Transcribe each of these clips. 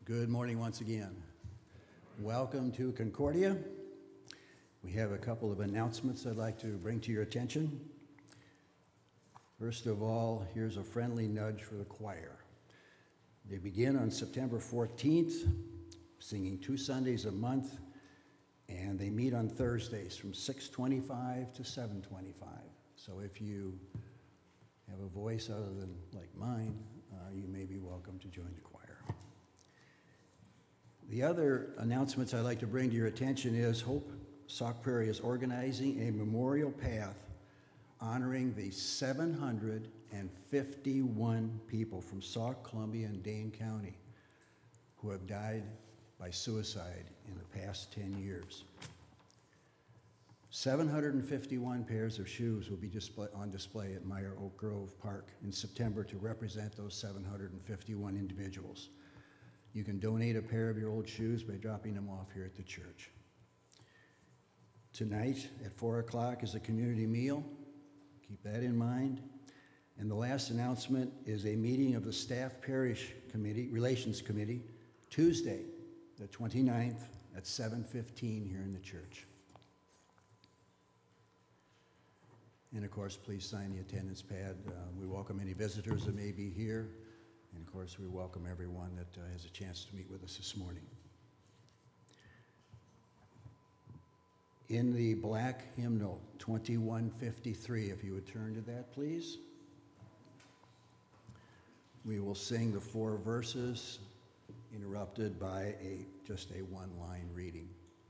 Good morning once again. Welcome to Concordia. We have a couple of announcements I'd like to bring to your attention. First of all, here's a friendly nudge for the choir. They begin on September 14th, singing 2 Sundays a month, and they meet on Thursdays from 6:25 to 7:25. So if you have a voice other than like mine, you may be welcome to join the choir. The other announcements I'd like to bring to your attention is Hope Sauk Prairie is organizing a memorial path honoring the 751 people from Sauk, Columbia, and Dane County who have died by suicide in the past 10 years. 751 pairs of shoes will be on display at Meyer Oak Grove Park in September to represent those 751 individuals. You can donate a pair of your old shoes by dropping them off here at the church. Tonight at 4 o'clock is a community meal. Keep that in mind. And the last announcement is a meeting of the Staff Parish Committee, Relations Committee, Tuesday, the 29th at 7:15 here in the church. And of course, please sign the attendance pad. We welcome any visitors that may be here. And of course, we welcome everyone that has a chance to meet with us this morning. In the black hymnal, 2153, if you would turn to that, please. We will sing the 4 verses, interrupted by just a one-line reading.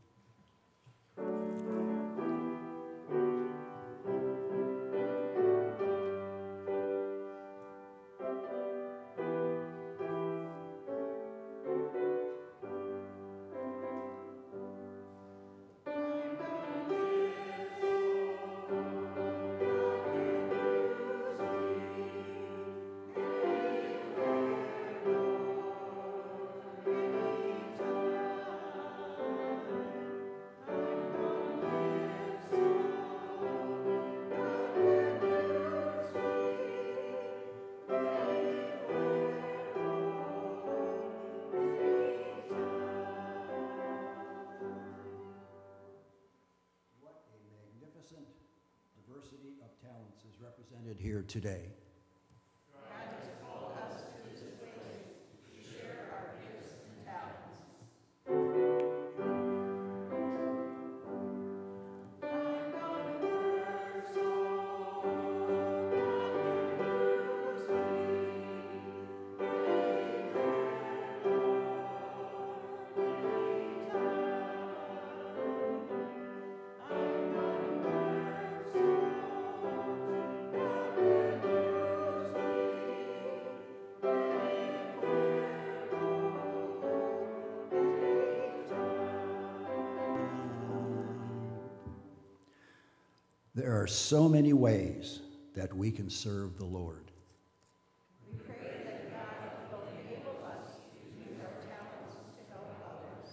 Diversity of talents is represented here today. God has called us to His place to share our gifts and talents. There are so many ways that we can serve the Lord. We pray that God will enable us to use our talents to help others.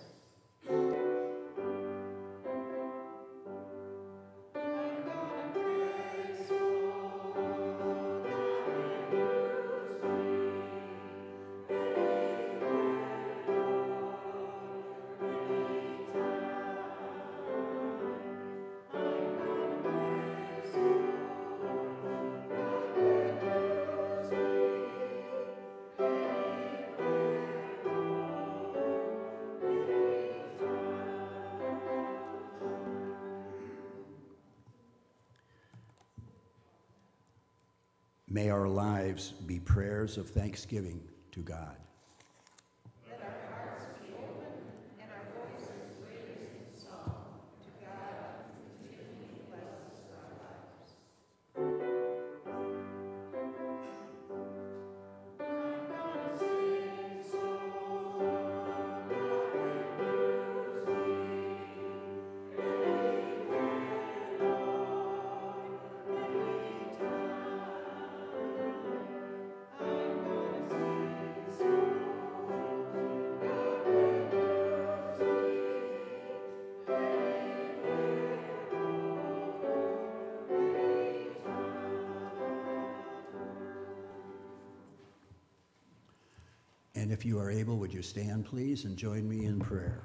May our lives be prayers of thanksgiving to God. Let our hearts be open and our voices raised in song to God who continually blesses our lives. I'm gonna sing if you are able, would you stand, please, and join me in prayer?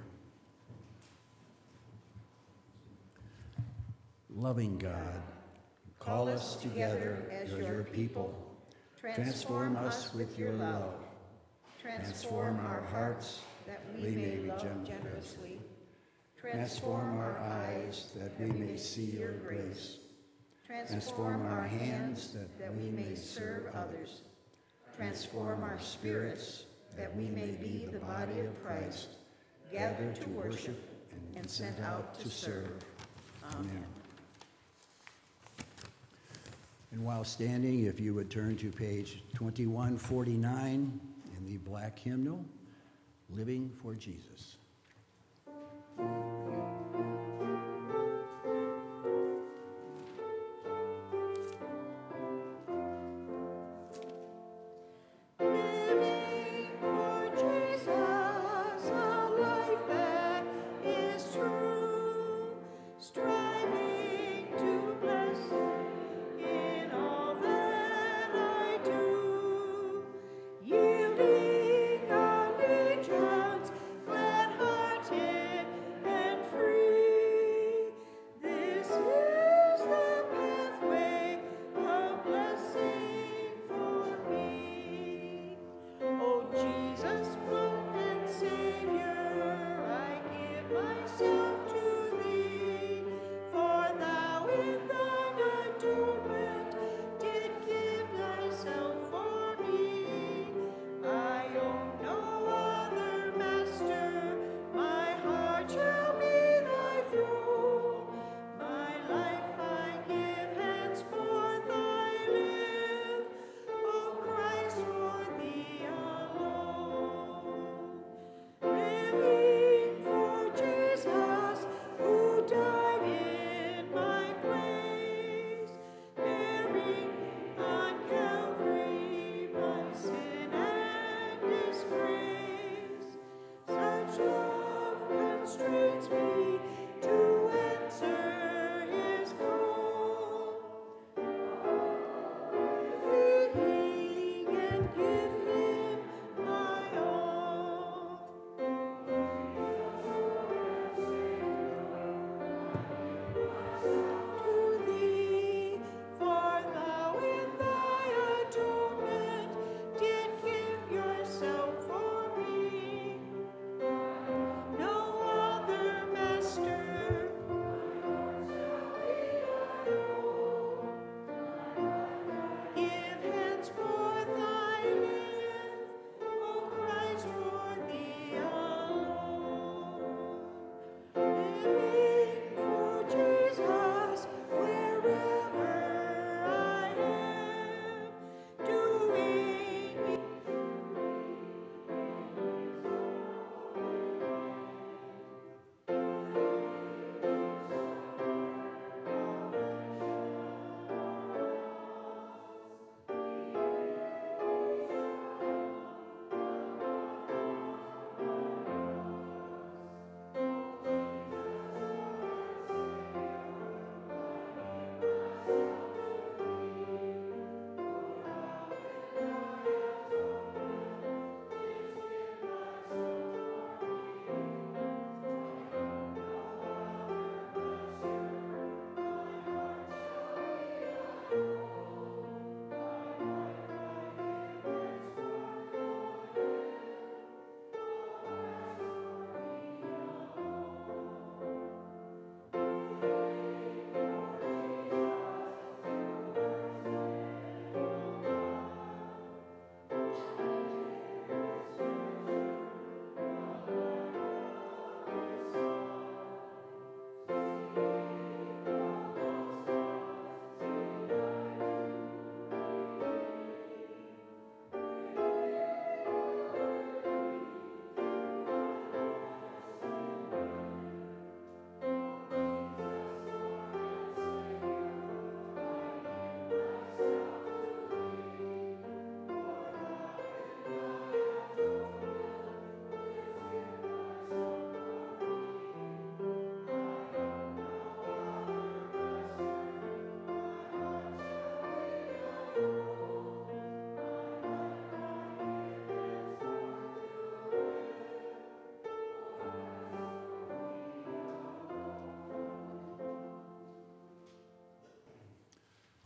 Loving God, call us together as your people. Transform us with your love. Transform our hearts that we may love generously. Transform our eyes that we may see your grace. Transform our hands that we may serve others. Transform our spirits that we may be the body of Christ, gathered to worship and sent out to serve. Amen. And while standing, if you would turn to page 2149 in the black hymnal, Living for Jesus. Yielding allegiance, glad-hearted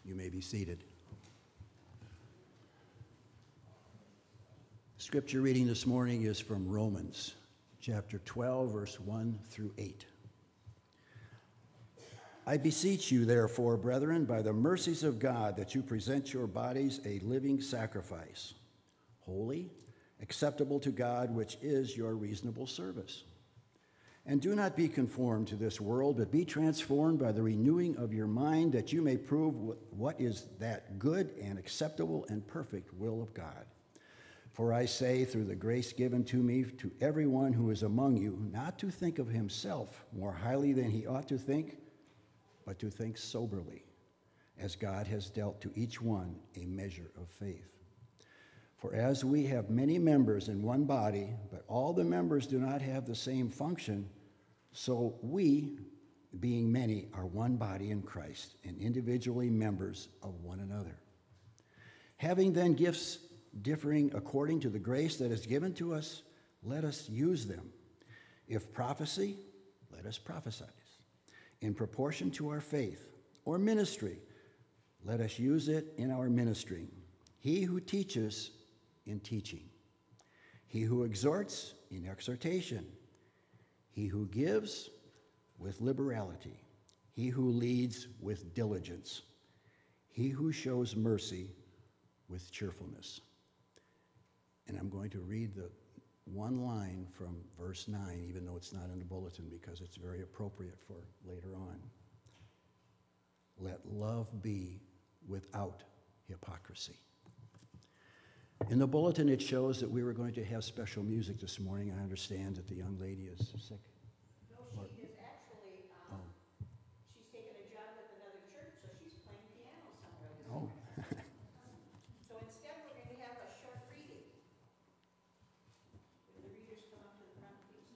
You may be seated. Scripture reading this morning is from Romans, chapter 12, verse 1 through 8. I beseech you, therefore, brethren, by the mercies of God, that you present your bodies a living sacrifice, holy, acceptable to God, which is your reasonable service. And do not be conformed to this world, but be transformed by the renewing of your mind, that you may prove what is that good and acceptable and perfect will of God. For I say, through the grace given to me, to everyone who is among you, not to think of himself more highly than he ought to think, but to think soberly, as God has dealt to each one a measure of faith. For as we have many members in one body, but all the members do not have the same function, so we, being many, are one body in Christ, and individually members of one another. Having then gifts differing according to the grace that is given to us, let us use them. If prophecy, let us prophesy in proportion to our faith, or ministry, let us use it in our ministry. He who teaches, in teaching. He who exhorts, in exhortation. He who gives, with liberality. He who leads, with diligence. He who shows mercy, with cheerfulness. And I'm going to read the one line from verse 9, even though it's not in the bulletin, because it's very appropriate for later on. Let love be without hypocrisy. In the bulletin, it shows that we were going to have special music this morning. I understand that the young lady is sick. No, she is actually, she's taken a job at another church, so she's playing piano somewhere this morning. So instead, we're going to have a short reading. If the readers come up to the front, please.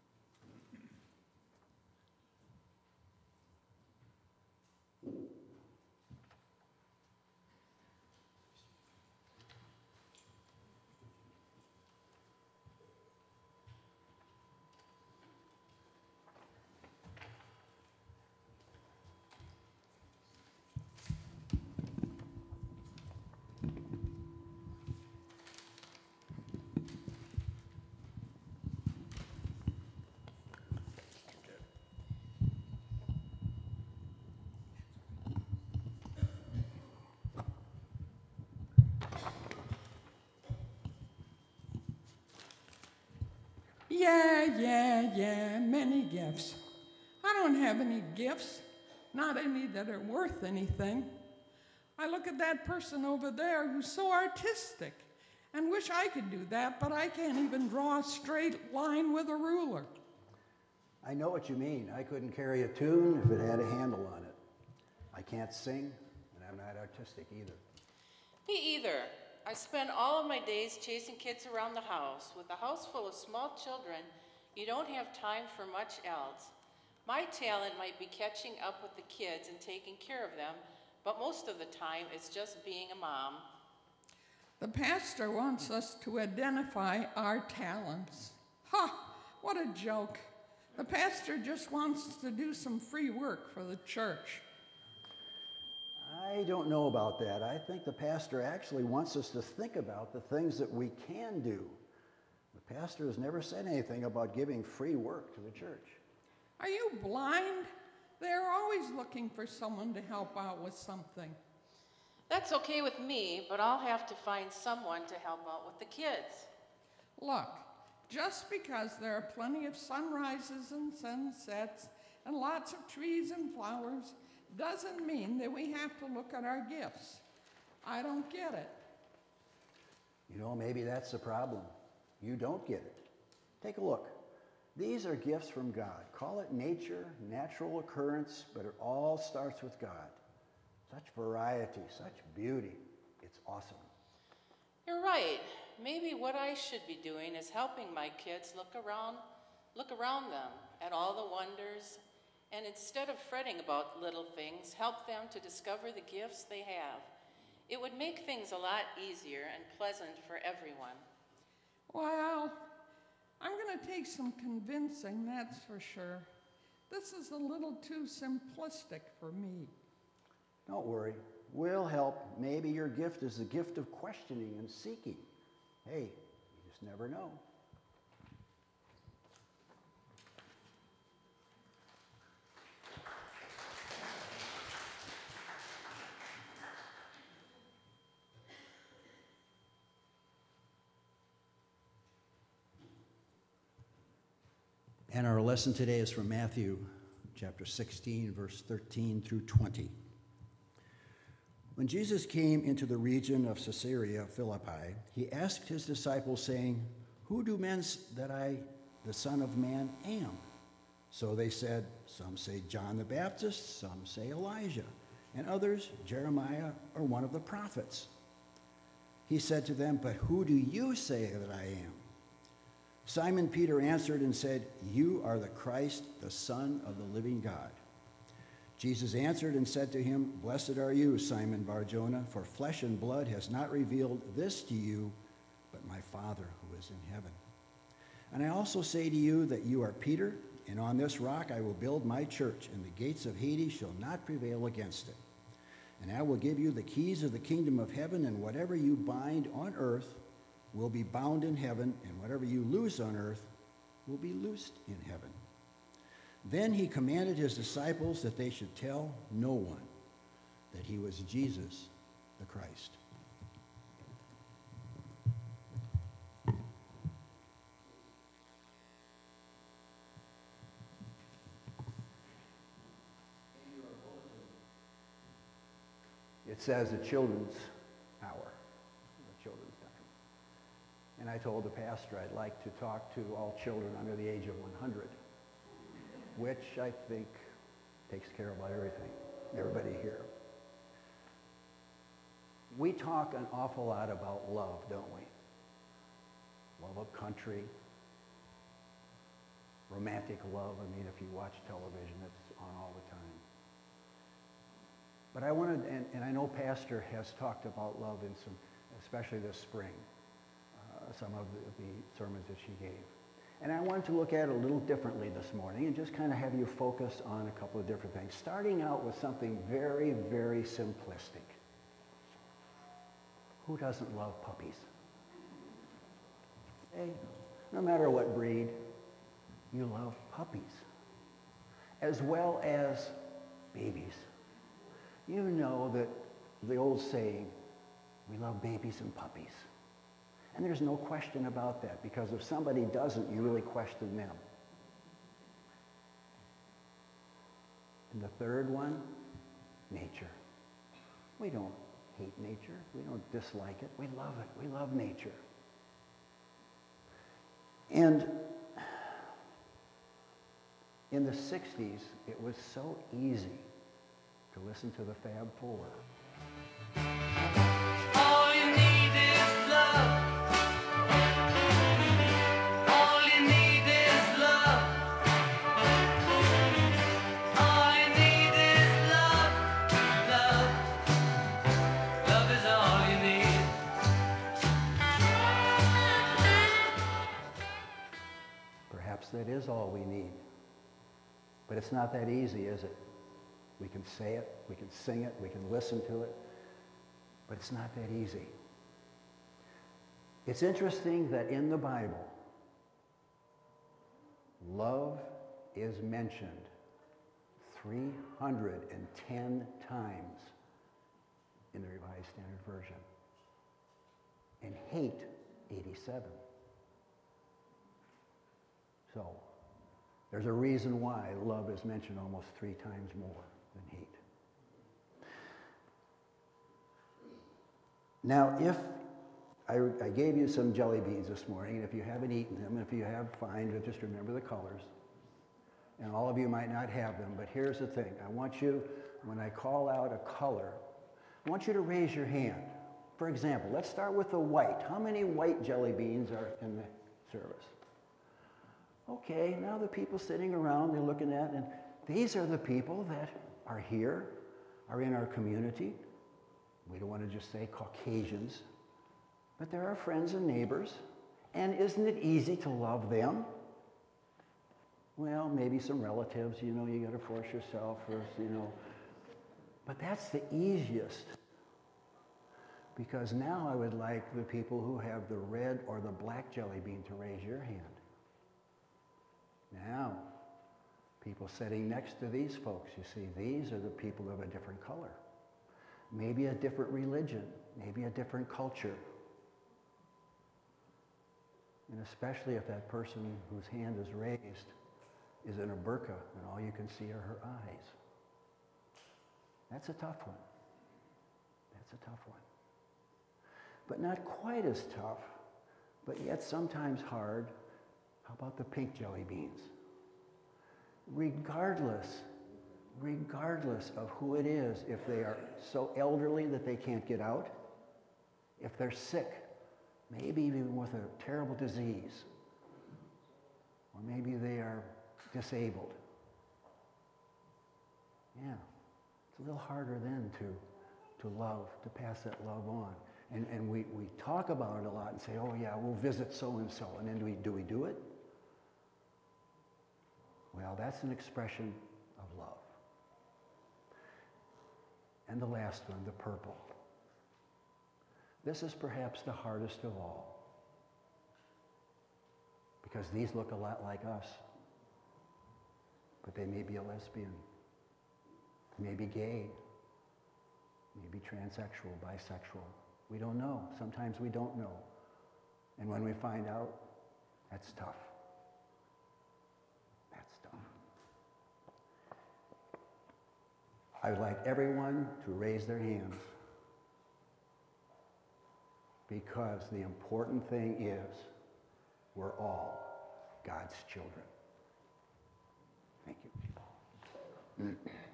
Yeah, many gifts. I don't have any gifts, not any that are worth anything. I look at that person over there who's so artistic and wish I could do that, but I can't even draw a straight line with a ruler. I know what you mean. I couldn't carry a tune if it had a handle on it. I can't sing, and I'm not artistic either. Me either. I spend all of my days chasing kids around the house. With a house full of small children, you don't have time for much else. My talent might be catching up with the kids and taking care of them, but most of the time it's just being a mom. The pastor wants us to identify our talents. Ha! What a joke. The pastor just wants us to do some free work for the church. I don't know about that. I think the pastor actually wants us to think about the things that we can do. The pastor has never said anything about giving free work to the church. Are you blind? They're always looking for someone to help out with something. That's okay with me, but I'll have to find someone to help out with the kids. Look, just because there are plenty of sunrises and sunsets and lots of trees and flowers doesn't mean that we have to look at our gifts. I don't get it. You know, maybe that's the problem. You don't get it. Take a look. These are gifts from God. Call it nature, natural occurrence, but it all starts with God. Such variety, such beauty. It's awesome. You're right. Maybe what I should be doing is helping my kids look around them at all the wonders, and instead of fretting about little things, help them to discover the gifts they have. It would make things a lot easier and pleasant for everyone. Well, I'm going to take some convincing, that's for sure. This is a little too simplistic for me. Don't worry. will help. Maybe your gift is the gift of questioning and seeking. Hey, you just never know. And our lesson today is from Matthew chapter 16, verse 13 through 20. When Jesus came into the region of Caesarea Philippi, he asked his disciples, saying, "Who do men that I, the Son of Man, am?" So they said, "Some say John the Baptist, some say Elijah, and others Jeremiah or one of the prophets." He said to them, "But who do you say that I am?" Simon Peter answered and said, "You are the Christ, the Son of the living God." Jesus answered and said to him, "Blessed are you, Simon Bar-Jonah, for flesh and blood has not revealed this to you, but my Father who is in heaven. And I also say to you that you are Peter, and on this rock I will build my church, and the gates of Hades shall not prevail against it. And I will give you the keys of the kingdom of heaven, and whatever you bind on earth will be bound in heaven, and whatever you loose on earth will be loosed in heaven." Then he commanded his disciples that they should tell no one that he was Jesus the Christ. It says the children's hour, the children's time. And I told the pastor I'd like to talk to all children under the age of 100, which I think takes care of about everything, everybody here. We talk an awful lot about love, don't we? Love of country, romantic love. I mean, if you watch television, it's on all the time. But I wanted, and I know Pastor has talked about love in some, especially this spring, some of the sermons that she gave. And I wanted to look at it a little differently this morning and just kind of have you focus on a couple of different things, starting out with something very, very simplistic. Who doesn't love puppies? Hey, no matter what breed, you love puppies, as well as babies. You know that the old saying, we love babies and puppies. And there's no question about that, because if somebody doesn't, you really question them. And the third one, nature. We don't hate nature. We don't dislike it. We love it. We love nature. And in the 60s, it was so easy to listen to the Fab Four. All you need is love. All you need is love. All you need is love. Love. Love is all you need. Perhaps that is all we need. But it's not that easy, is it? We can say it, we can sing it, we can listen to it, but it's not that easy. It's interesting that in the Bible, love is mentioned 310 times in the Revised Standard Version, and hate 87. So, there's a reason why love is mentioned almost 3 times more than hate. Now, if I gave you some jelly beans this morning, and if you haven't eaten them, if you have, fine, but just remember the colors. And all of you might not have them, but here's the thing. I want you, when I call out a color, I want you to raise your hand. For example, let's start with the white. How many white jelly beans are in the service? Okay, now the people sitting around, they're looking at, and these are the people that are here, are in our community. We don't want to just say Caucasians, but they're our friends and neighbors. And isn't it easy to love them? Well, maybe some relatives, you know, you got to force yourself, or, you know. But that's the easiest Because now I would like the people who have the red or the black jelly bean to raise your hand. Now, people sitting next to these folks, you see, these are the people of a different color. Maybe a different religion, maybe a different culture. And especially if that person whose hand is raised is in a burqa and all you can see are her eyes. That's a tough one. That's a tough one. But not quite as tough, but yet sometimes hard. How about the pink jelly beans? Regardless of who it is, if they are so elderly that they can't get out, if they're sick, maybe even with a terrible disease, or maybe they are disabled. Yeah, it's a little harder then to love, to pass that love on. And we talk about it a lot and say, oh yeah, we'll visit so-and-so, and then do we do it? Well, that's an expression of love. And the last one, the purple. This is perhaps the hardest of all, because these look a lot like us, but they may be a lesbian, they may be gay, maybe transsexual, bisexual. We don't know. Sometimes we don't know. And when we find out, that's tough. That's tough. I would like everyone to raise their hands, because the important thing is we're all God's children. Thank you.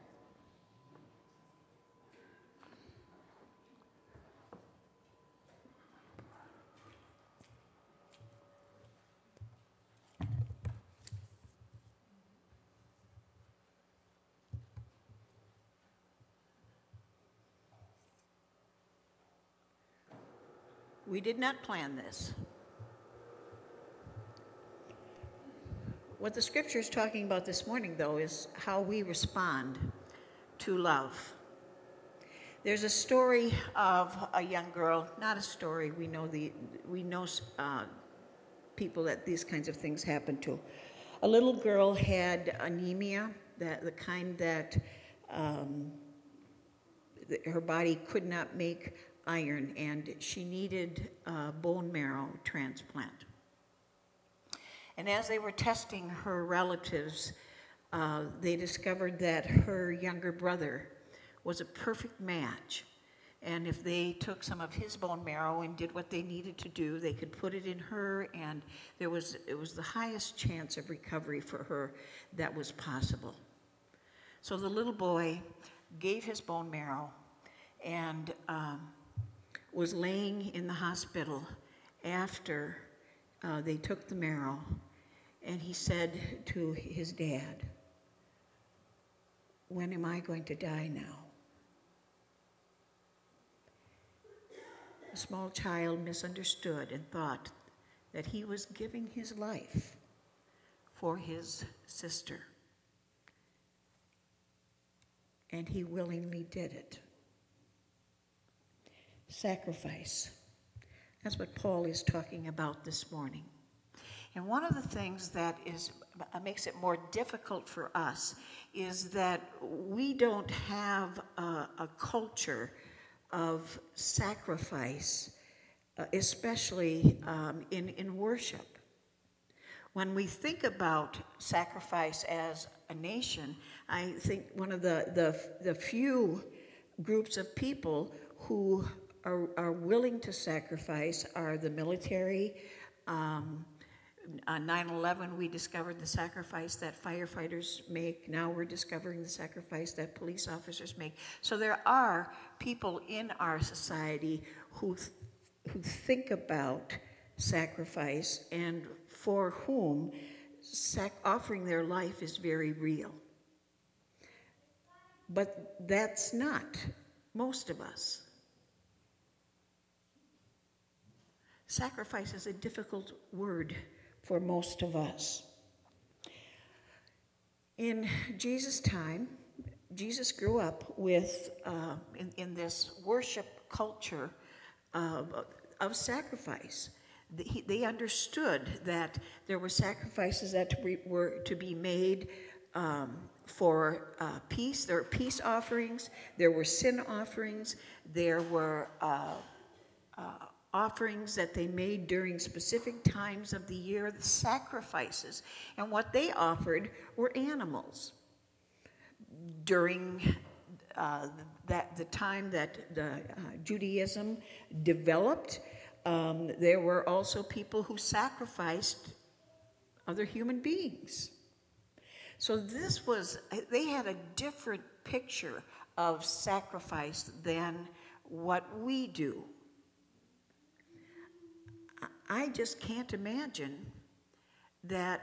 We did not plan this. What the scripture is talking about this morning, though, is how we respond to love. There's a story of a young girl, not a story, we know people that these kinds of things happen to. A little girl had anemia, the kind that her body could not make iron, and she needed a bone marrow transplant. And as they were testing her relatives, they discovered that her younger brother was a perfect match. And if they took some of his bone marrow and did what they needed to do, they could put it in her, and it was the highest chance of recovery for her that was possible. So the little boy gave his bone marrow and was laying in the hospital after they took the marrow, and he said to his dad, "When am I going to die now?" The small child misunderstood and thought that he was giving his life for his sister, and he willingly did it. Sacrifice. That's what Paul is talking about this morning. And one of the things that makes it more difficult for us is that we don't have a culture of sacrifice, especially in worship. When we think about sacrifice as a nation, I think one of the few groups of people who are willing to sacrifice are the military. On 9/11, we discovered the sacrifice that firefighters make. Now we're discovering the sacrifice that police officers make. So there are people in our society who think about sacrifice and for whom offering their life is very real. But that's not most of us. Sacrifice is a difficult word for most of us. In Jesus' time, Jesus grew up with, in this worship culture of sacrifice. They understood that there were sacrifices that were to be made for peace. There were peace offerings, there were sin offerings, there were offerings that they made during specific times of the year, the sacrifices. And what they offered were animals. During the time that Judaism developed, there were also people who sacrificed other human beings. So they had a different picture of sacrifice than what we do. I just can't imagine that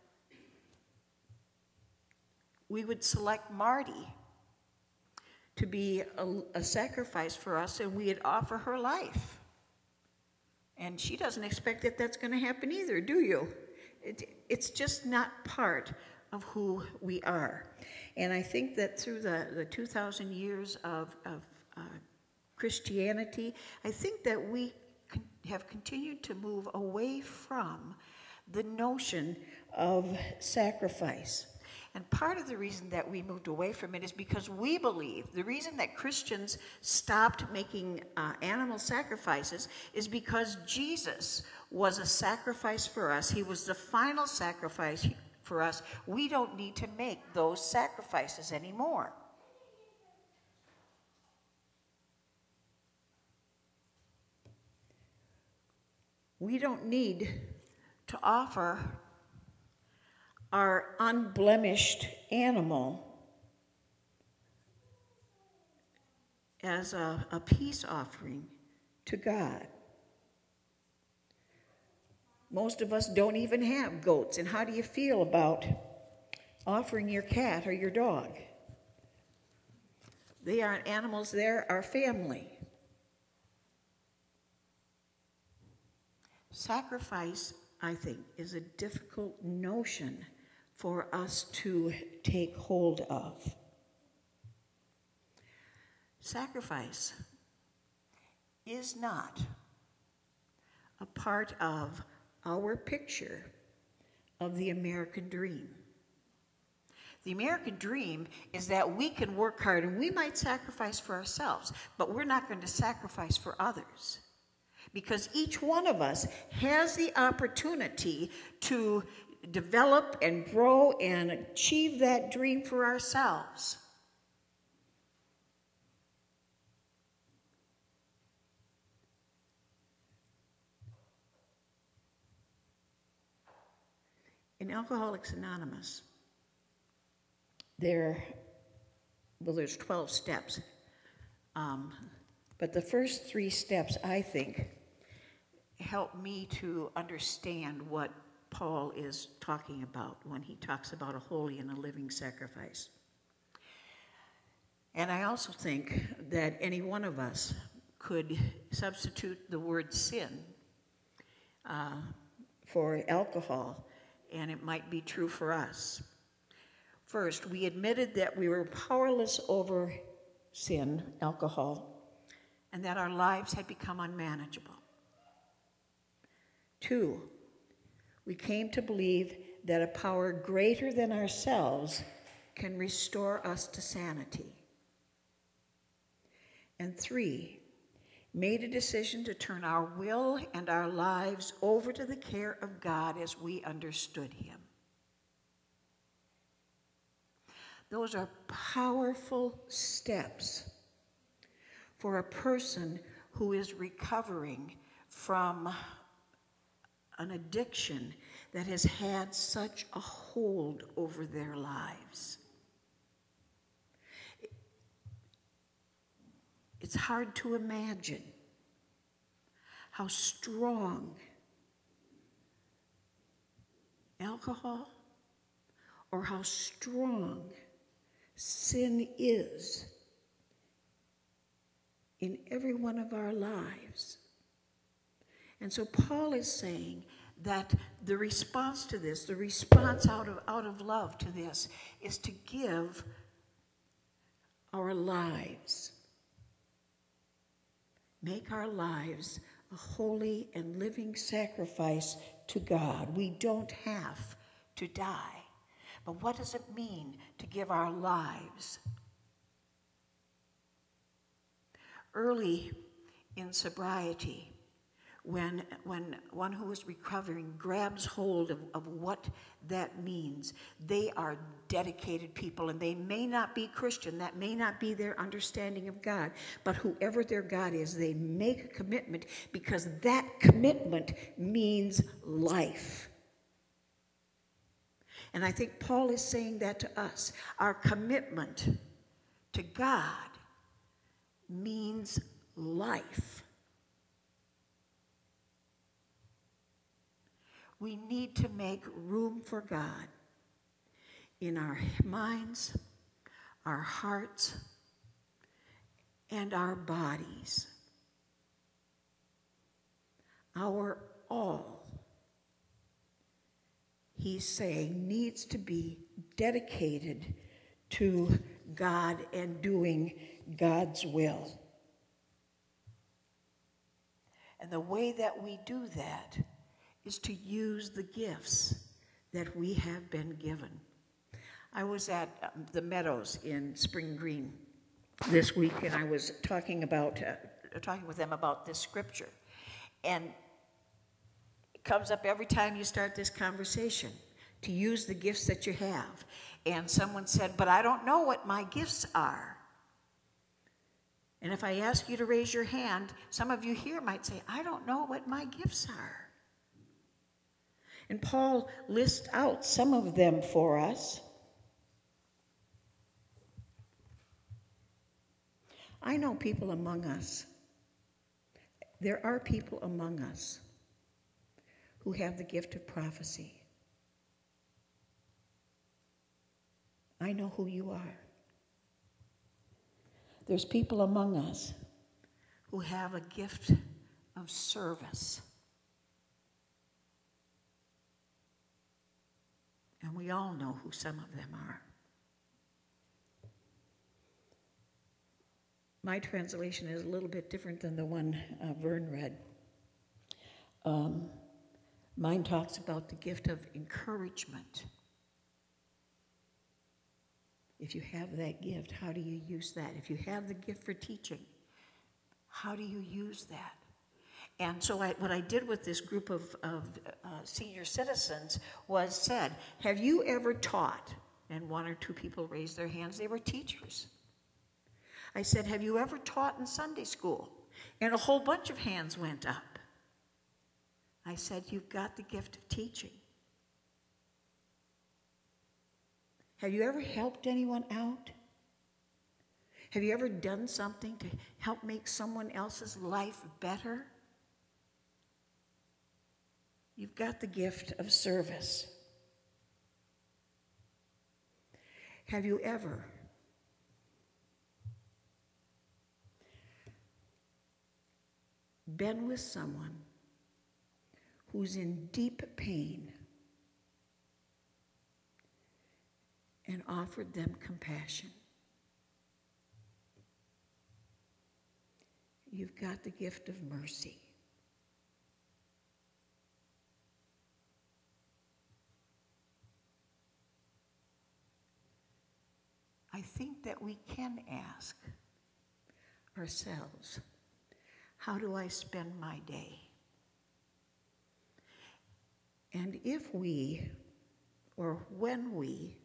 we would select Marty to be a sacrifice for us, and we'd offer her life. And she doesn't expect that that's going to happen either, do you? It's just not part of who we are. And I think that through the 2,000 years of Christianity, I think that we have continued to move away from the notion of sacrifice. And part of the reason that we moved away from it is because we believe the reason that Christians stopped making animal sacrifices is because Jesus was a sacrifice for us. He was the final sacrifice for us. We don't need to make those sacrifices anymore. We don't need to offer our unblemished animal as a peace offering to God. Most of us don't even have goats, and how do you feel about offering your cat or your dog? They aren't animals, they're our family. Sacrifice, I think, is a difficult notion for us to take hold of. Sacrifice is not a part of our picture of the American dream. The American dream is that we can work hard and we might sacrifice for ourselves, but we're not going to sacrifice for others. Because each one of us has the opportunity to develop and grow and achieve that dream for ourselves. In Alcoholics Anonymous, there's 12 steps. But the first 3 steps, I think, help me to understand what Paul is talking about when he talks about a holy and a living sacrifice. And I also think that any one of us could substitute the word sin for alcohol, and it might be true for us. First, we admitted that we were powerless over sin, alcohol, and that our lives had become unmanageable. 2, we came to believe that a power greater than ourselves can restore us to sanity. And 3, made a decision to turn our will and our lives over to the care of God as we understood Him. Those are powerful steps for a person who is recovering from an addiction that has had such a hold over their lives. It's hard to imagine how strong alcohol or how strong sin is in every one of our lives. And so Paul is saying that the response to this, the response out of love to this, is to give our lives, make our lives a holy and living sacrifice to God. We don't have to die. But what does it mean to give our lives? Early in sobriety, when one who is recovering grabs hold of what that means, they are dedicated people, and they may not be Christian. That may not be their understanding of God. But whoever their God is, they make a commitment because that commitment means life. And I think Paul is saying that to us. Our commitment to God means life. We need to make room for God in our minds, our hearts, and our bodies. Our all, he's saying, needs to be dedicated to God and doing God's will. And the way that we do that is to use the gifts that we have been given. I was at the Meadows in Spring Green this week, and I was talking with them about this scripture. And it comes up every time you start this conversation, to use the gifts that you have. And someone said, but I don't know what my gifts are. And if I ask you to raise your hand, some of you here might say, I don't know what my gifts are. And Paul lists out some of them for us. I know people among us. There are people among us who have the gift of prophecy. I know who you are. There's people among us who have a gift of service. And we all know who some of them are. My translation is a little bit different than the one Vern read. Mine talks about the gift of encouragement. If you have that gift, how do you use that? If you have the gift for teaching, how do you use that? And so what I did with this group of senior citizens was said, have you ever taught? And one or two people raised their hands. They were teachers. I said, have you ever taught in Sunday school? And a whole bunch of hands went up. I said, you've got the gift of teaching. Have you ever helped anyone out? Have you ever done something to help make someone else's life better? You've got the gift of service. Have you ever been with someone who's in deep pain and offered them compassion? You've got the gift of mercy. I think that we can ask ourselves, how do I spend my day? And if we, or when we,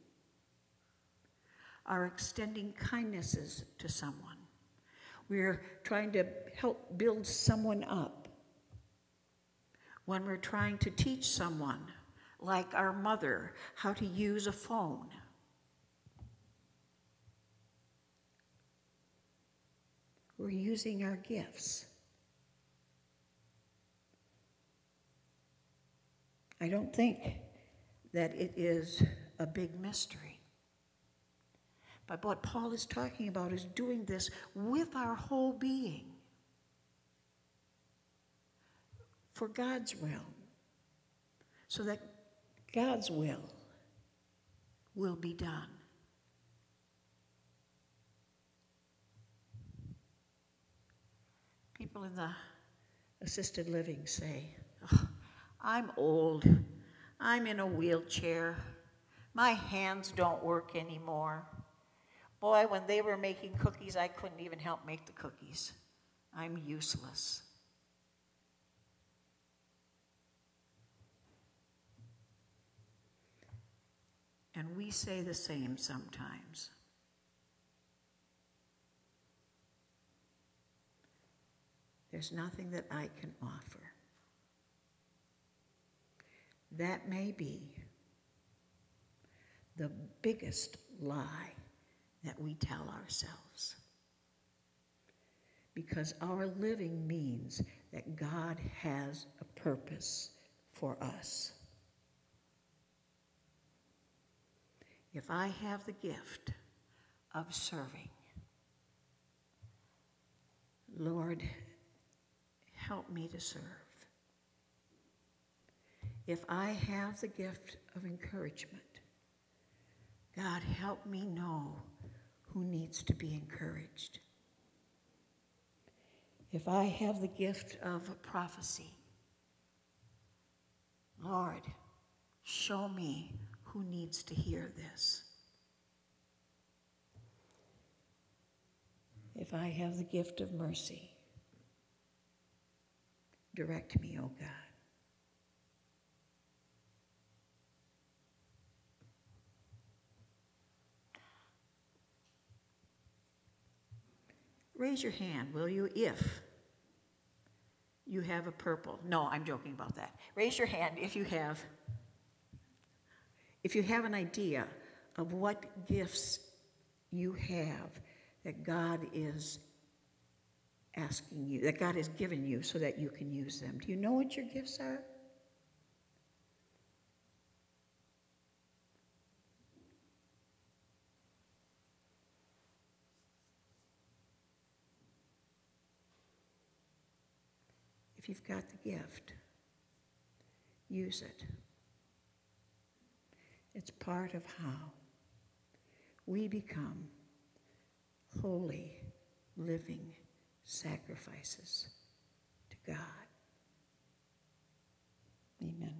are extending kindnesses to someone, we're trying to help build someone up, when we're trying to teach someone, like our mother, how to use a phone, we're using our gifts. I don't think that it is a big mystery. But what Paul is talking about is doing this with our whole being for God's realm, so that God's will be done. people in the assisted living say, "Oh, I'm old. I'm in a wheelchair. My hands don't work anymore. Boy, when they were making cookies, I couldn't even help make the cookies. I'm useless." And we say the same sometimes. There's nothing that I can offer. That may be the biggest lie that we tell ourselves. Because our living means that God has a purpose for us. If I have the gift of serving, Lord, help me to serve. If I have the gift of encouragement, God, help me know who needs to be encouraged. If I have the gift of prophecy, Lord, show me who needs to hear this. If I have the gift of mercy, direct me, O God. Raise your hand, will you, if you have a purple. No, I'm joking about that. Raise your hand if you have an idea of what gifts you have that God is asking you, that God has given you so that you can use them. Do you know what your gifts are? If you've got the gift, use it. It's part of how we become holy, living sacrifices to God. Amen.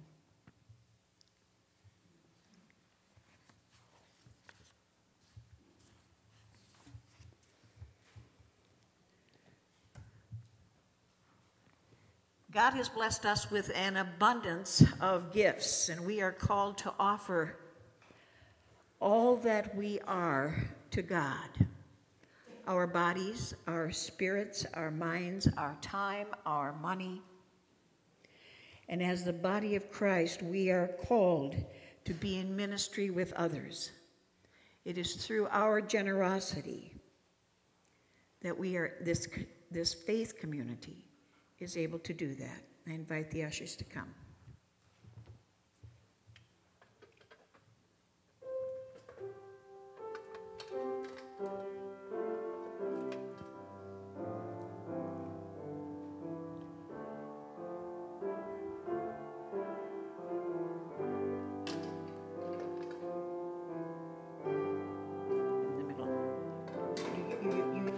God has blessed us with an abundance of gifts, and we are called to offer all that we are to God. Our bodies, our spirits, our minds, our time, our money. And as the body of Christ, we are called to be in ministry with others. It is through our generosity that we are, this faith community is able to do that. I invite the ushers to come. In the middle. You.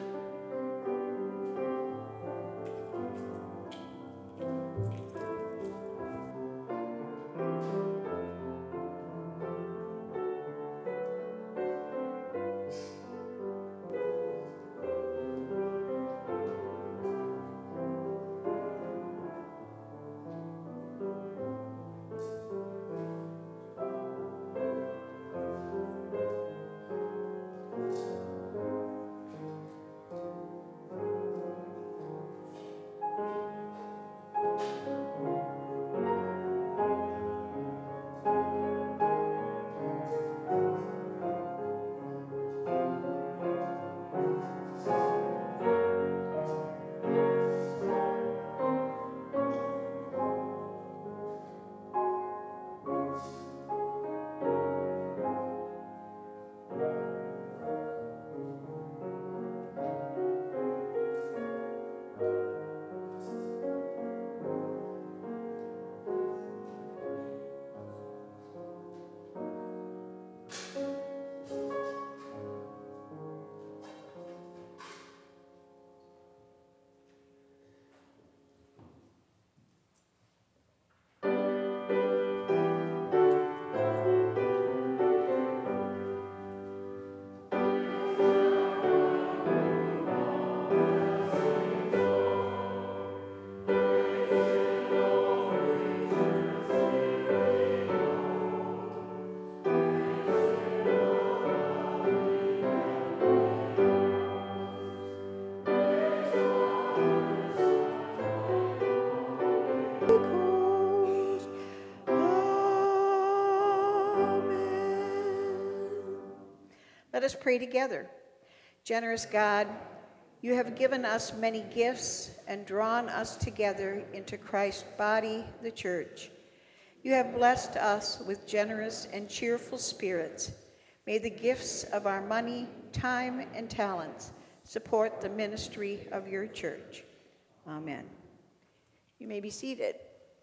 Let us pray together. Generous God, you have given us many gifts and drawn us together into Christ's body, the church. You have blessed us with generous and cheerful spirits. May the gifts of our money, time, and talents support the ministry of your church. Amen. You may be seated.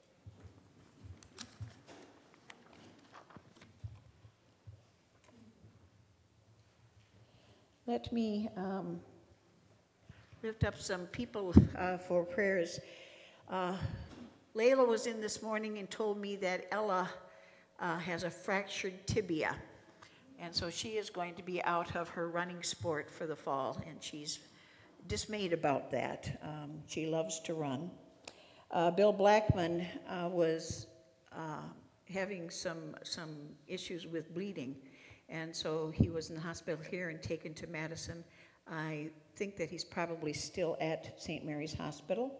Let me lift up some people for prayers. Layla was in this morning and told me that Ella has a fractured tibia. And so she is going to be out of her running sport for the fall, and she's dismayed about that. She loves to run. Bill Blackman was having some issues with bleeding, and so he was in the hospital here and taken to Madison. I think that he's probably still at St. Mary's Hospital.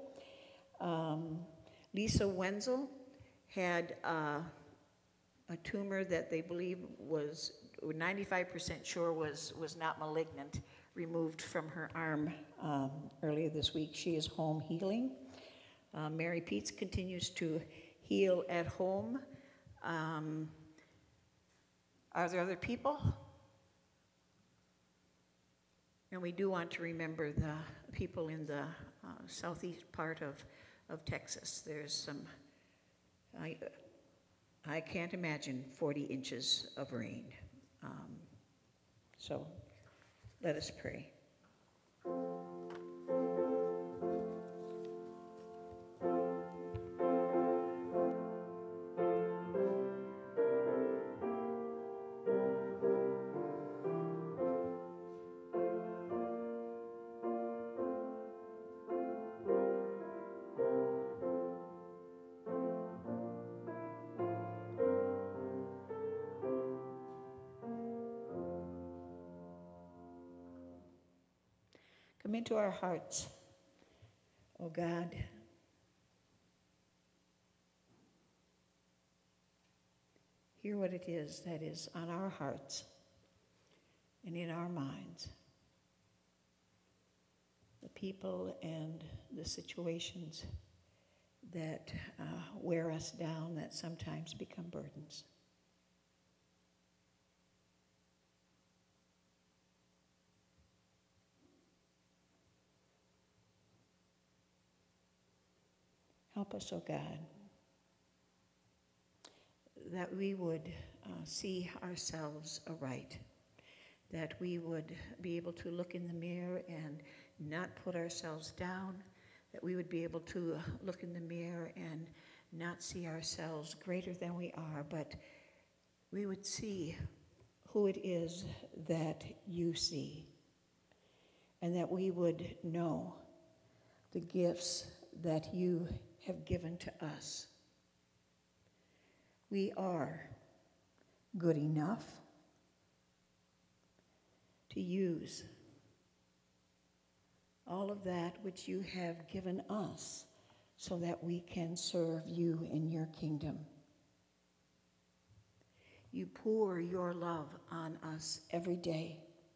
Lisa Wenzel had a tumor that they believe was 95% sure was not malignant, removed from her arm earlier this week. She is home healing. Mary Peets continues to heal at home. Are there other people? And we do want to remember the people in the southeast part of Texas. There's some, I can't imagine 40 inches of rain. So let us pray. Come into our hearts, oh God. Hear what it is that is on our hearts and in our minds. The people and the situations that wear us down, that sometimes become burdens. Help us, oh God, that we would see ourselves aright, that we would be able to look in the mirror and not put ourselves down, that we would be able to look in the mirror and not see ourselves greater than we are, but we would see who it is that you see, and that we would know the gifts that you have given to us. We are good enough to use all of that which you have given us so that we can serve you in your kingdom. You pour your love on us every day.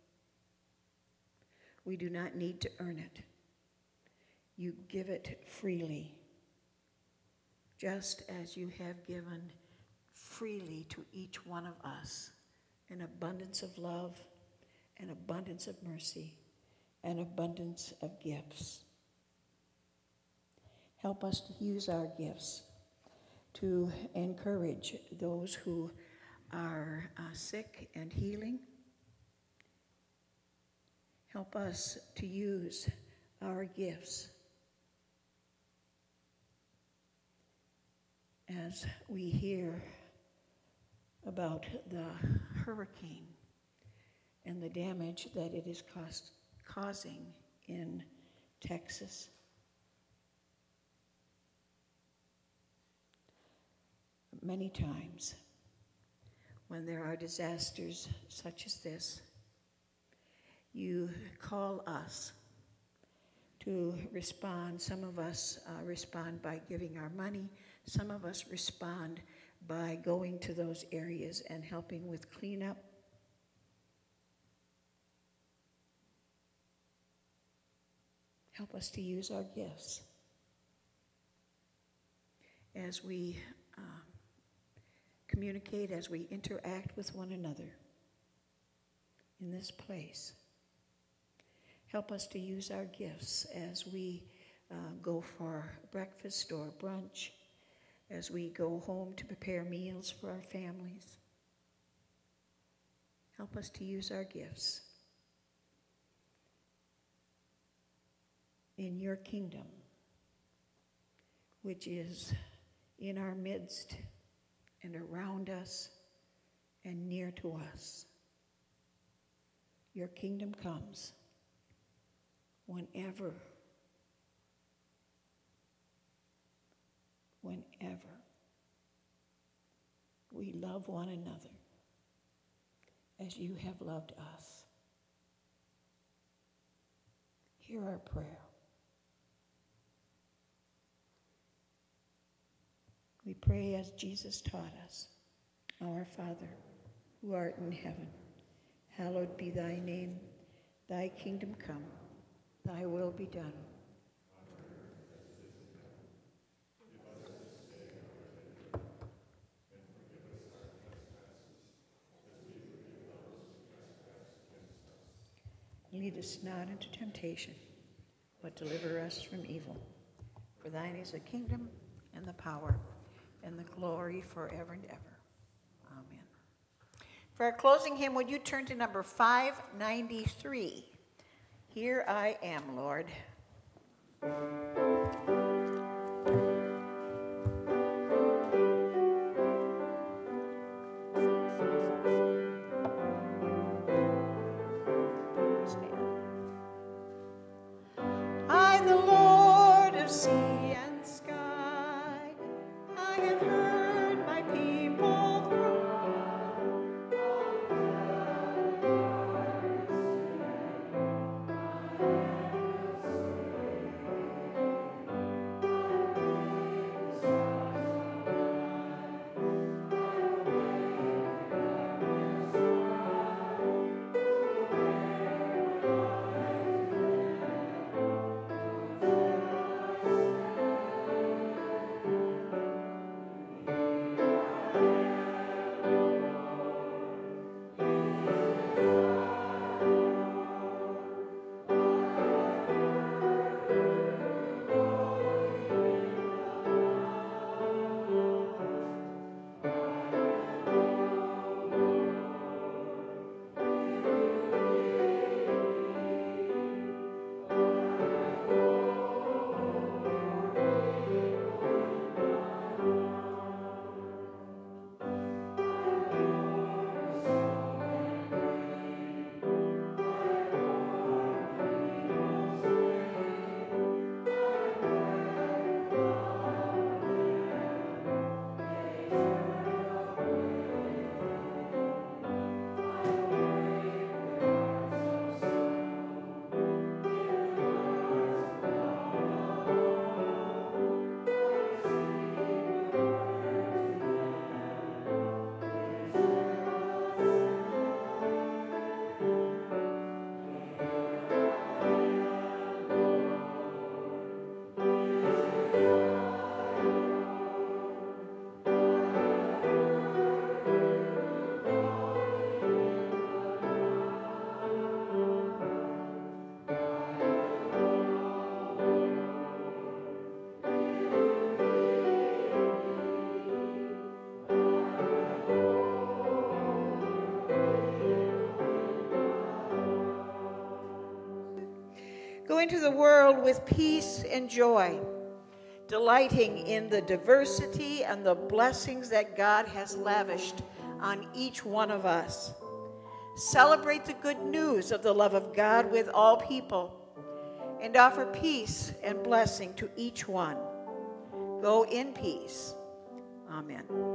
We do not need to earn it. You give it freely, just as you have given freely to each one of us an abundance of love, an abundance of mercy, an abundance of gifts. Help us to use our gifts to encourage those who are sick and healing. Help us to use our gifts as we hear about the hurricane and the damage that it is causing in Texas. Many times when there are disasters such as this, you call us to respond. Some of us respond by giving our money. Some of us respond by going to those areas and helping with cleanup. Help us to use our gifts as we communicate, as we interact with one another in this place. Help us to use our gifts as we go for breakfast or brunch, as we go home to prepare meals for our families. Help us to use our gifts in your kingdom, which is in our midst and around us and near to us. Your kingdom comes whenever we love one another as you have loved us. Hear our prayer. We pray as Jesus taught us. Our Father, who art in heaven, hallowed be thy name. Thy kingdom come, thy will be done. Lead us not into temptation, but deliver us from evil. For thine is the kingdom and the power and the glory forever and ever. Amen. For our closing hymn, would you turn to number 593? Here I am, Lord. I, the Lord of sea and sky, I have heard my people cry. Go into the world with peace and joy, delighting in the diversity and the blessings that God has lavished on each one of us. Celebrate the good news of the love of God with all people and offer peace and blessing to each one. Go in peace. Amen.